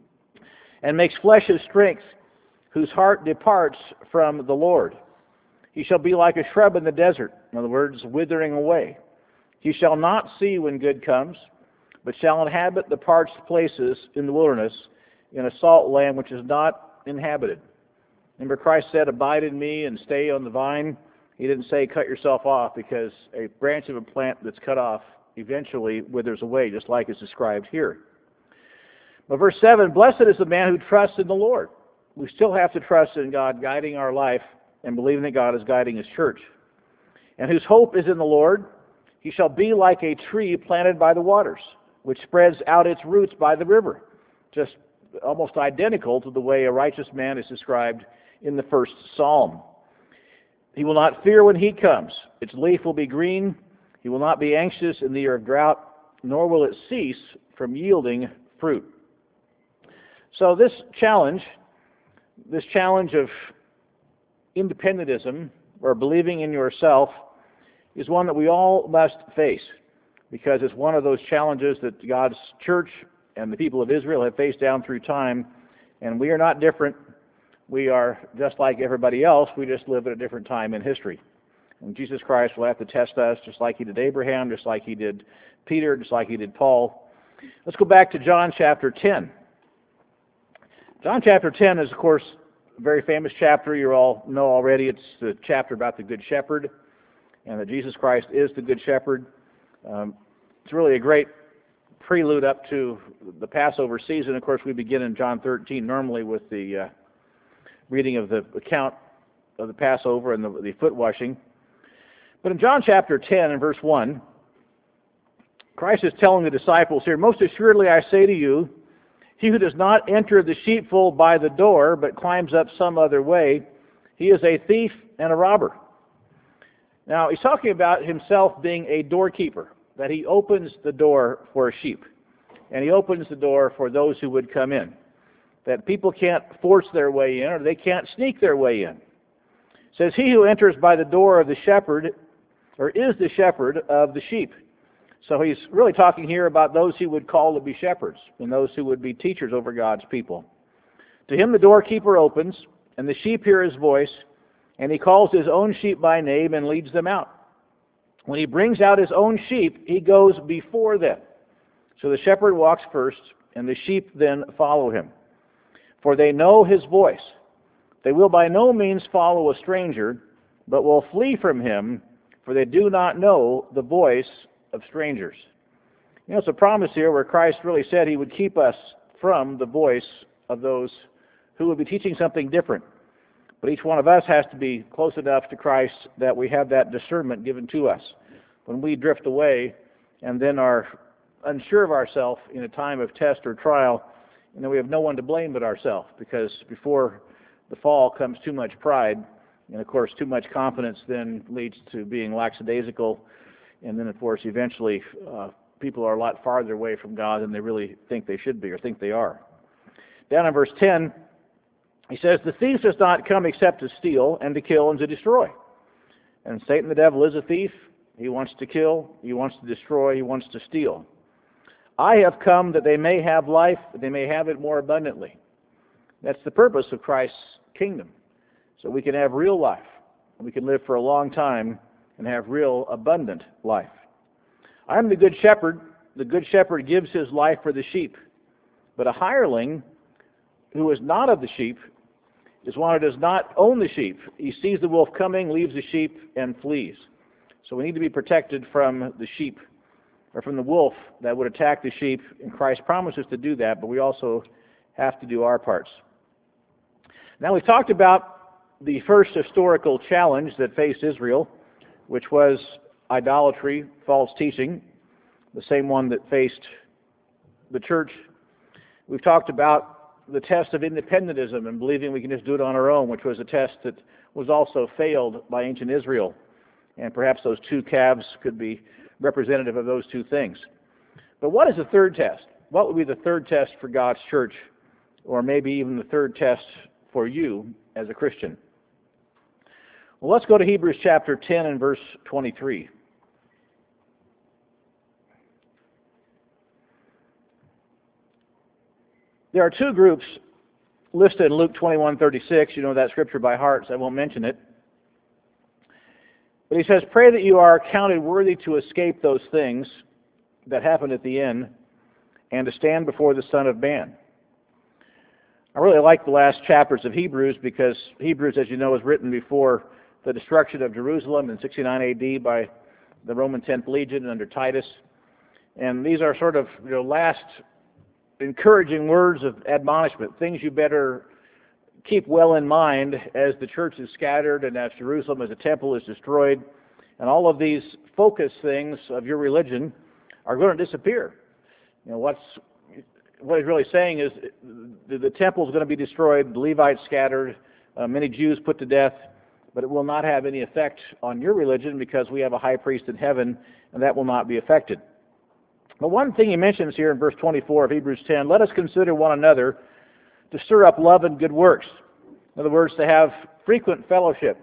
And makes flesh his strength, whose heart departs from the Lord. He shall be like a shrub in the desert, in other words, withering away. He shall not see when good comes, but shall inhabit the parched places in the wilderness, in a salt land which is not inhabited. Remember, Christ said, abide in me and stay on the vine. He didn't say cut yourself off, because a branch of a plant that's cut off eventually withers away, just like is described here. But verse seven, blessed is the man who trusts in the Lord. We still have to trust in God guiding our life and believing that God is guiding His church. And whose hope is in the Lord, he shall be like a tree planted by the waters, which spreads out its roots by the river. Just almost identical to the way a righteous man is described in the first psalm. He will not fear when heat comes. Its leaf will be green. He will not be anxious in the year of drought, nor will it cease from yielding fruit. So this challenge, this challenge of independentism, or believing in yourself, is one that we all must face, because it's one of those challenges that God's church and the people of Israel have faced down through time, and we are not different. We are just like everybody else. We just live at a different time in history. And Jesus Christ will have to test us just like He did Abraham, just like He did Peter, just like He did Paul. Let's go back to John chapter ten. John chapter ten is, of course, a very famous chapter. You all know already. It's the chapter about the Good Shepherd, and that Jesus Christ is the Good Shepherd. Um, it's really a great prelude up to the Passover season. Of course, we begin in John thirteen normally with the uh, reading of the account of the Passover and the, the foot washing. But in John chapter ten and verse one, Christ is telling the disciples here, most assuredly I say to you, he who does not enter the sheepfold by the door, but climbs up some other way, he is a thief and a robber. Now, he's talking about himself being a doorkeeper, that he opens the door for sheep, and he opens the door for those who would come in, that people can't force their way in, or they can't sneak their way in. It says, he who enters by the door of the shepherd, or is the shepherd of the sheep. So he's really talking here about those he would call to be shepherds, and those who would be teachers over God's people. To him the doorkeeper opens, and the sheep hear his voice, and he calls his own sheep by name and leads them out. When he brings out his own sheep, he goes before them. So the shepherd walks first, and the sheep then follow him. For they know his voice. They will by no means follow a stranger, but will flee from him, for they do not know the voice of strangers. You know, it's a promise here where Christ really said he would keep us from the voice of those who would be teaching something different. But each one of us has to be close enough to Christ that we have that discernment given to us. When we drift away and then are unsure of ourselves in a time of test or trial, you know, we have no one to blame but ourselves, because before the fall comes too much pride, and of course too much confidence then leads to being lackadaisical, and then of course eventually uh, people are a lot farther away from God than they really think they should be or think they are. Down in verse ten, he says, "The thief does not come except to steal and to kill and to destroy." And Satan the devil is a thief. He wants to kill, he wants to destroy, he wants to steal. "I have come that they may have life, that they may have it more abundantly." That's the purpose of Christ's kingdom. So we can have real life. We can live for a long time and have real abundant life. "I am the good shepherd. The good shepherd gives his life for the sheep. But a hireling who is not of the sheep is one who does not own the sheep. He sees the wolf coming, leaves the sheep, and flees." So we need to be protected from the sheep, or from the wolf that would attack the sheep, and Christ promises to do that, but we also have to do our parts. Now, we've talked about the first historical challenge that faced Israel, which was idolatry, false teaching, the same one that faced the church. We've talked about the test of independentism and believing we can just do it on our own, which was a test that was also failed by ancient Israel. And perhaps those two calves could be representative of those two things. But what is the third test? What would be the third test for God's church, or maybe even the third test for you as a Christian? Well, let's go to Hebrews chapter ten and verse twenty-three. There are two groups listed in Luke twenty-one thirty-six. You know that scripture by heart, so I won't mention it. But he says, "Pray that you are counted worthy to escape those things that happen at the end, and to stand before the Son of Man." I really like the last chapters of Hebrews, because Hebrews, as you know, was written before the destruction of Jerusalem in sixty-nine A D by the Roman tenth Legion under Titus. And these are sort of, you know, last encouraging words of admonishment, things you better keep well in mind as the church is scattered and as Jerusalem as a temple is destroyed, and all of these focus things of your religion are going to disappear. You know, what's what he's really saying is the, the temple is going to be destroyed, the Levites scattered, uh, many Jews put to death, but it will not have any effect on your religion, because we have a high priest in heaven, and that will not be affected. But one thing he mentions here in verse twenty-four of Hebrews ten, "Let us consider one another to stir up love and good works." In other words, to have frequent fellowship.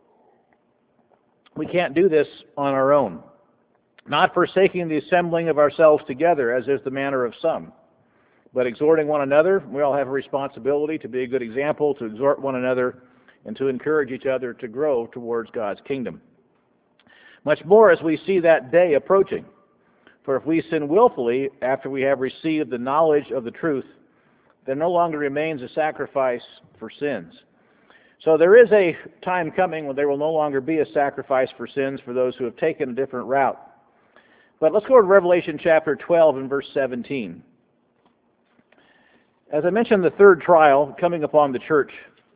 We can't do this on our own. "Not forsaking the assembling of ourselves together, as is the manner of some, but exhorting one another." We all have a responsibility to be a good example, to exhort one another, and to encourage each other to grow towards God's kingdom. Much more as we see that day approaching. "For if we sin willfully after we have received the knowledge of the truth, there no longer remains a sacrifice for sins." So there is a time coming when there will no longer be a sacrifice for sins for those who have taken a different route. But let's go to Revelation chapter twelve and verse seventeen. As I mentioned, the third trial coming upon the church,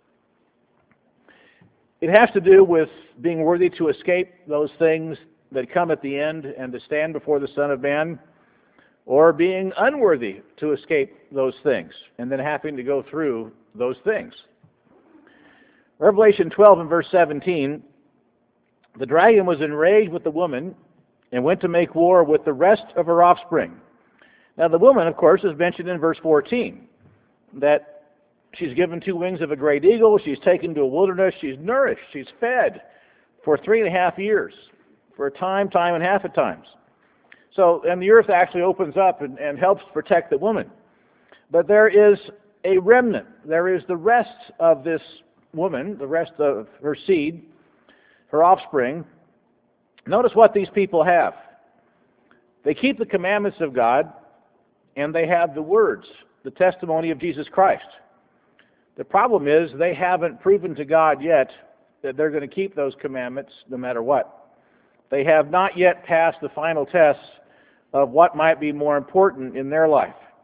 it has to do with being worthy to escape those things that come at the end and to stand before the Son of Man, or being unworthy to escape those things and then having to go through those things. Revelation twelve and verse seventeen, "The dragon was enraged with the woman and went to make war with the rest of her offspring." Now the woman, of course, is mentioned in verse fourteen, that she's given two wings of a great eagle, she's taken to a wilderness, she's nourished, she's fed for three and a half years, for a time, time and half at times. So, and the earth actually opens up and, and helps protect the woman. But there is a remnant. There is the rest of this woman, the rest of her seed, her offspring. Notice what these people have. They keep the commandments of God, and they have the words, the testimony of Jesus Christ. The problem is they haven't proven to God yet that they're going to keep those commandments no matter what. They have not yet passed the final tests of what might be more important in their life.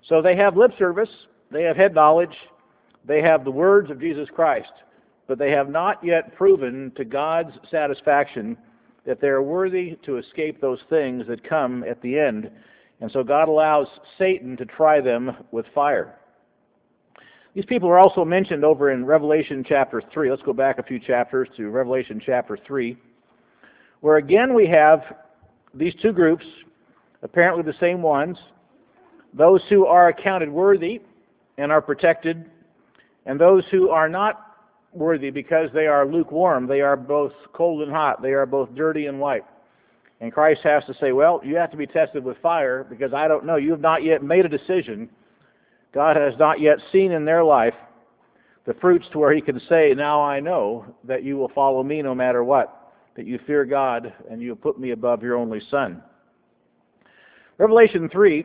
So they have lip service, they have head knowledge, they have the words of Jesus Christ, but they have not yet proven to God's satisfaction that they are worthy to escape those things that come at the end. And so God allows Satan to try them with fire. These people are also mentioned over in Revelation chapter three. Let's go back a few chapters to Revelation chapter three, where again we have these two groups, apparently the same ones, those who are accounted worthy and are protected, and those who are not worthy because they are lukewarm. They are both cold and hot. They are both dirty and white. And Christ has to say, well, you have to be tested with fire because I don't know. You have not yet made a decision. God has not yet seen in their life the fruits to where he can say, now I know that you will follow me no matter what, that you fear God and you put me above your only Son. Revelation three,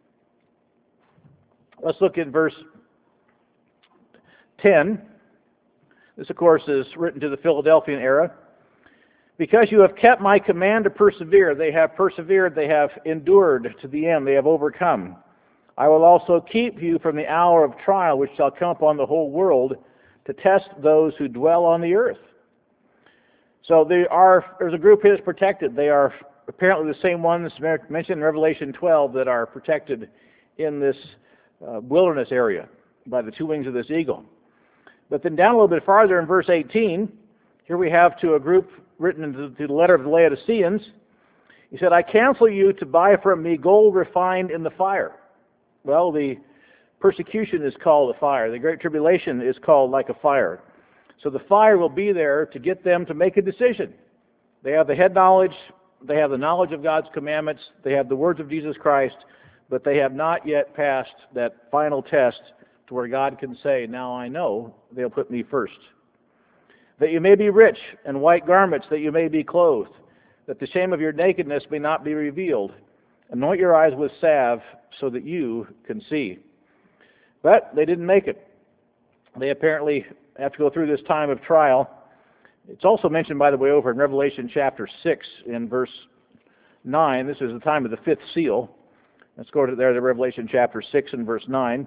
let's look at verse ten. This, of course, is written to the Philadelphian era. Because you have kept my command to persevere, they have persevered, they have endured to the end, they have overcome. I will also keep you from the hour of trial which shall come upon the whole world to test those who dwell on the earth. So they are, there's a group here that's protected. They are apparently the same ones mentioned in Revelation twelve that are protected in this uh, wilderness area by the two wings of this eagle. But then down a little bit farther in verse eighteen, here we have to a group written into the letter of the Laodiceans. He said, I counsel you to buy from me gold refined in the fire. Well, the persecution is called a fire. The great tribulation is called like a fire. So the fire will be there to get them to make a decision. They have the head knowledge, they have the knowledge of God's commandments, they have the words of Jesus Christ, but they have not yet passed that final test to where God can say, now I know they'll put me first. That you may be rich in white garments, that you may be clothed, that the shame of your nakedness may not be revealed. Anoint your eyes with salve so that you can see. But they didn't make it. They apparently have to go through this time of trial. It's also mentioned, by the way, over in Revelation chapter six in verse nine. This is the time of the fifth seal. Let's go to there to Revelation chapter six and verse nine.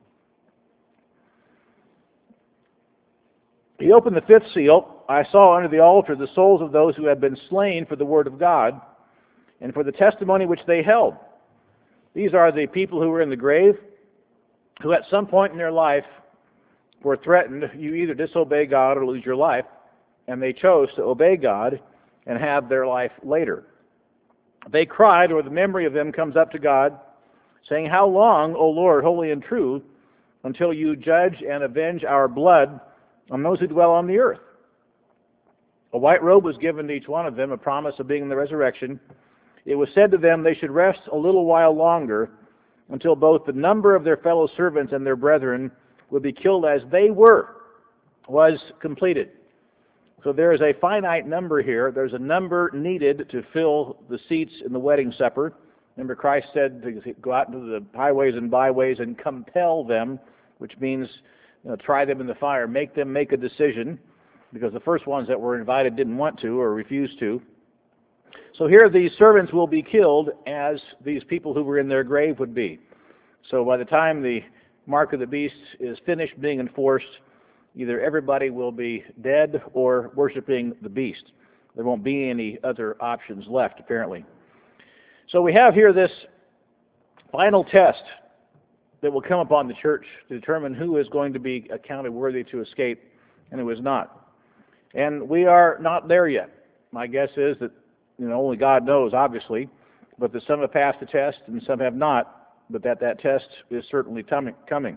He opened the fifth seal. I saw under the altar the souls of those who had been slain for the word of God and for the testimony which they held. These are the people who were in the grave, who at some point in their life were threatened, you either disobey God or lose your life, and they chose to obey God and have their life later. They cried, or the memory of them comes up to God, saying, how long, O Lord, holy and true, until you judge and avenge our blood on those who dwell on the earth? A white robe was given to each one of them, a promise of being in the resurrection. It was said to them they should rest a little while longer until both the number of their fellow servants and their brethren would be killed as they were, was completed. So there is a finite number here. There's a number needed to fill the seats in the wedding supper. Remember, Christ said to go out into the highways and byways and compel them, which means, you know, try them in the fire, make them make a decision, because the first ones that were invited didn't want to or refused to. So here these servants will be killed as these people who were in their grave would be. So by the time the mark of the beast is finished being enforced, either everybody will be dead or worshiping the beast. There won't be any other options left, apparently. So we have here this final test that will come upon the church to determine who is going to be accounted worthy to escape and who is not. And we are not there yet. My guess is that, you know, only God knows, obviously, but that some have passed the test and some have not, but that that test is certainly coming.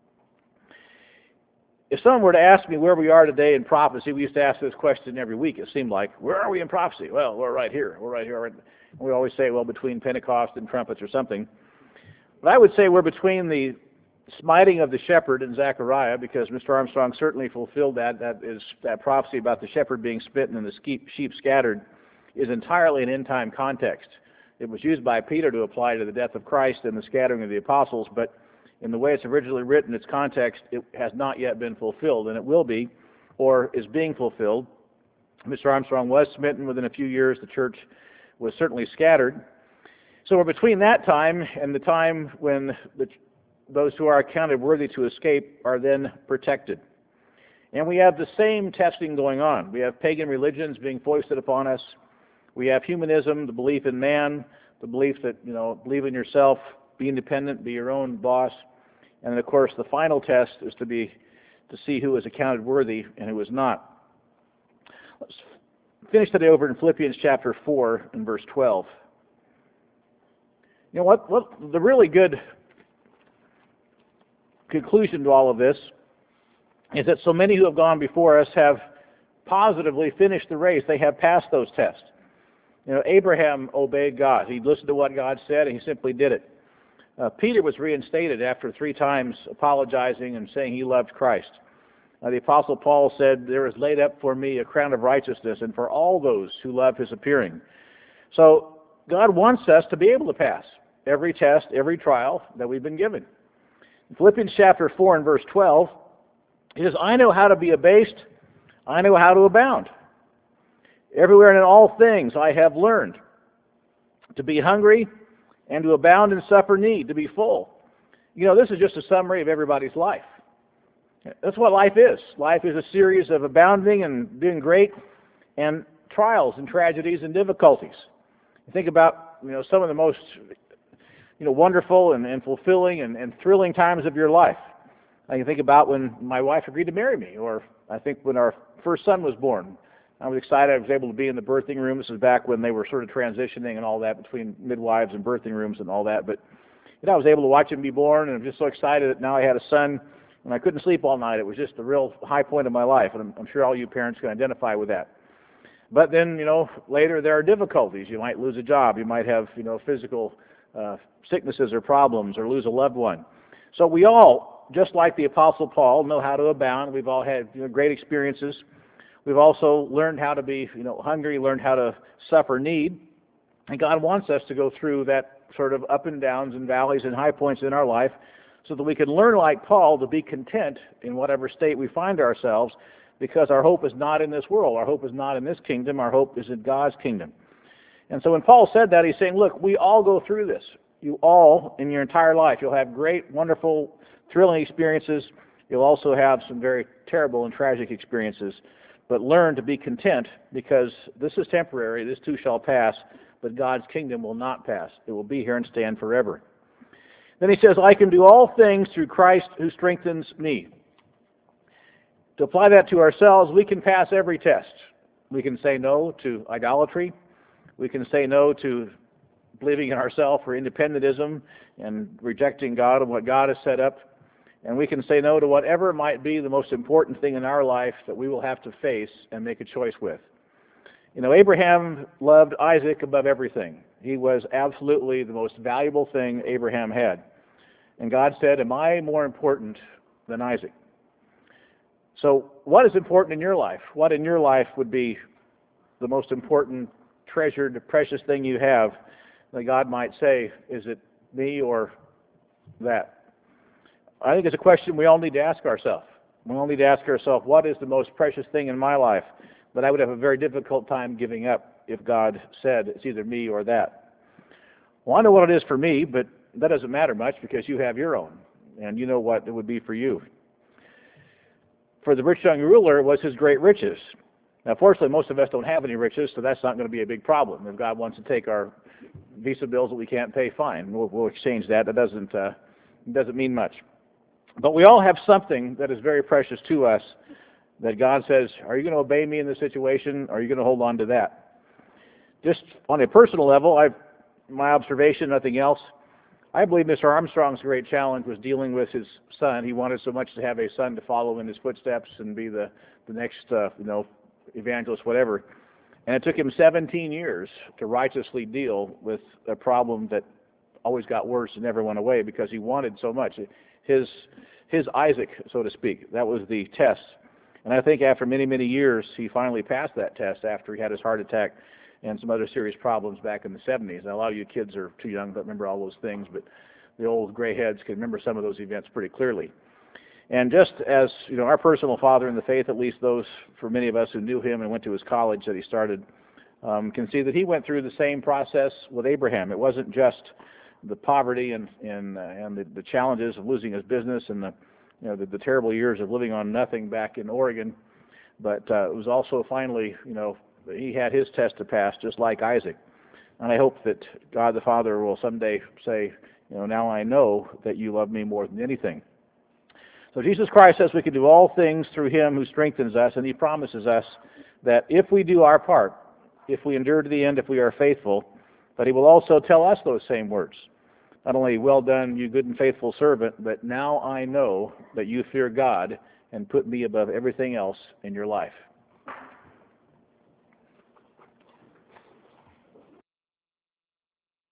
If someone were to ask me where we are today in prophecy, we used to ask this question every week, it seemed like, where are we in prophecy? Well, we're right here, we're right here. We always say, well, between Pentecost and trumpets or something. But I would say we're between the smiting of the shepherd in Zechariah, because Mister Armstrong certainly fulfilled that. That is, that prophecy about the shepherd being smitten and the sheep scattered is entirely an end-time context. It was used by Peter to apply to the death of Christ and the scattering of the apostles, but in the way it's originally written, its context, it has not yet been fulfilled, and it will be, or is being fulfilled. Mister Armstrong was smitten. Within a few years, the church was certainly scattered. So we're between that time and the time when the those who are accounted worthy to escape are then protected. And we have the same testing going on. We have pagan religions being foisted upon us. We have humanism, the belief in man, the belief that, you know, believe in yourself, be independent, be your own boss. And then, of course, the final test is to be to see who is accounted worthy and who is not. Let's finish today over in Philippians chapter four and verse twelve. You know what? What the really good conclusion to all of this is that so many who have gone before us have positively finished the race. They have passed those tests. You know, Abraham obeyed God. He listened to what God said, and he simply did it. Uh, Peter was reinstated after three times apologizing and saying he loved Christ. Uh, the Apostle Paul said, "There is laid up for me a crown of righteousness, and for all those who love his appearing." So God wants us to be able to pass every test, every trial that we've been given. In Philippians chapter four and verse twelve, he says, "I know how to be abased, I know how to abound. Everywhere and in all things I have learned to be hungry and to abound and suffer need, to be full." You know, this is just a summary of everybody's life. That's what life is. Life is a series of abounding and doing great and trials and tragedies and difficulties. You think about, you know, some of the most, you know, wonderful and, and fulfilling and, and thrilling times of your life. I can think about when my wife agreed to marry me, or I think when our first son was born. I was excited. I was able to be in the birthing room. This was back when they were sort of transitioning and all that between midwives and birthing rooms and all that. But you know, I was able to watch him be born, and I'm just so excited that now I had a son, and I couldn't sleep all night. It was just a real high point of my life, and I'm, I'm sure all you parents can identify with that. But then, you know, later there are difficulties. You might lose a job. You might have, you know, physical uh, sicknesses or problems, or lose a loved one. So we all, just like the Apostle Paul, know how to abound. We've all had, you know, great experiences. We've also learned how to be, you know, hungry, learned how to suffer need. And God wants us to go through that sort of up and downs and valleys and high points in our life so that we can learn, like Paul, to be content in whatever state we find ourselves, because our hope is not in this world. Our hope is not in this kingdom. Our hope is in God's kingdom. And so when Paul said that, he's saying, look, we all go through this. You all, in your entire life, you'll have great, wonderful, thrilling experiences. You'll also have some very terrible and tragic experiences. But learn to be content, because this is temporary, this too shall pass, but God's kingdom will not pass. It will be here and stand forever. Then he says, "I can do all things through Christ who strengthens me." To apply that to ourselves, we can pass every test. We can say no to idolatry. We can say no to believing in ourselves or independentism and rejecting God and what God has set up. And we can say no to whatever might be the most important thing in our life that we will have to face and make a choice with. You know, Abraham loved Isaac above everything. He was absolutely the most valuable thing Abraham had. And God said, "Am I more important than Isaac?" So what is important in your life? What in your life would be the most important, treasured, precious thing you have that God might say, is it me or that? I think it's a question we all need to ask ourselves. We all need to ask ourselves, what is the most precious thing in my life that I would have a very difficult time giving up if God said it's either me or that? Well, I know what it is for me, but that doesn't matter much because you have your own, and you know what it would be for you. For the rich young ruler, it was his great riches. Now, fortunately, most of us don't have any riches, so that's not going to be a big problem. If God wants to take our Visa bills that we can't pay, fine. We'll, we'll exchange that. That doesn't, uh, doesn't mean much. But we all have something that is very precious to us that God says, are you going to obey me in this situation, or are you going to hold on to that? Just on a personal level, I've, my observation, nothing else, I believe Mister Armstrong's great challenge was dealing with his son. He wanted so much to have a son to follow in his footsteps and be the, the next, uh, you know, evangelist, whatever. And it took him seventeen years to righteously deal with a problem that always got worse and never went away because he wanted so much. His, his Isaac, so to speak, that was the test. And I think after many, many years, he finally passed that test after he had his heart attack and some other serious problems back in the seventies. Now, a lot of you kids are too young to remember all those things, but the old gray heads can remember some of those events pretty clearly. And just as, you know, our personal father in the faith, at least those for many of us who knew him and went to his college that he started, um, can see that he went through the same process with Abraham. It wasn't just the poverty and and uh, and the, the challenges of losing his business and the you know the, the terrible years of living on nothing back in Oregon. But uh, it was also finally, you know, he had his test to pass, just like Isaac. And I hope that God the Father will someday say, you know, now I know that you love me more than anything. So Jesus Christ says we can do all things through him who strengthens us, and he promises us that if we do our part, if we endure to the end, if we are faithful, that he will also tell us those same words. Not only, well done, you good and faithful servant, but now I know that you fear God and put me above everything else in your life.